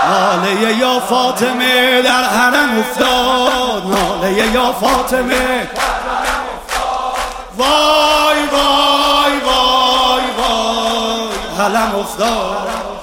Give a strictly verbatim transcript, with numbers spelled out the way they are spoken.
ناله یا فاطمه در حرم افتاد، ناله یا فاطمه. وای وای وای وای حرم افتاد.